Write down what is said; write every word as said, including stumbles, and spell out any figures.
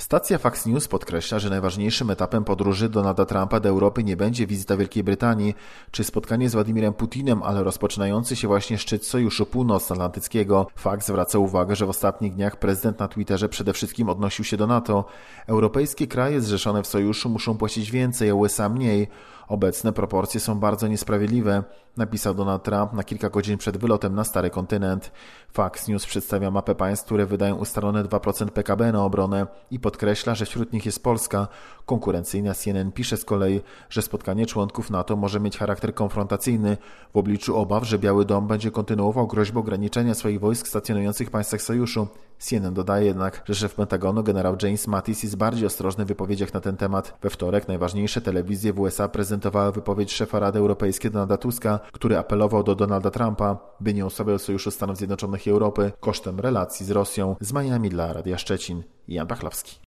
Stacja Fox News podkreśla, że najważniejszym etapem podróży Donalda Trumpa do Europy nie będzie wizyta Wielkiej Brytanii czy spotkanie z Władimirem Putinem, ale rozpoczynający się właśnie szczyt Sojuszu Północnoatlantyckiego. Fox zwraca uwagę, że w ostatnich dniach prezydent na Twitterze przede wszystkim odnosił się do NATO. Europejskie kraje zrzeszone w sojuszu muszą płacić więcej, a U S A mniej. Obecne proporcje są bardzo niesprawiedliwe, napisał Donald Trump na kilka godzin przed wylotem na Stary Kontynent. Fox News przedstawia mapę państw, które wydają ustalone dwa procent P K B na obronę i podkreśla, że wśród nich jest Polska. Konkurencyjna C N N pisze z kolei, że spotkanie członków NATO może mieć charakter konfrontacyjny w obliczu obaw, że Biały Dom będzie kontynuował groźbę ograniczenia swoich wojsk stacjonujących w państwach sojuszu. C N N dodaje jednak, że szef Pentagonu generał James Mattis jest bardziej ostrożny w wypowiedziach na ten temat. We wtorek najważniejsze telewizje w U S A prezentowały wypowiedź szefa Rady Europejskiej Donalda Tuska, który apelował do Donalda Trumpa, by nie osłabiał Sojuszu Stanów Zjednoczonych i Europy kosztem relacji z Rosją. Z Miami dla Radia Szczecin, Jan Pachlowski.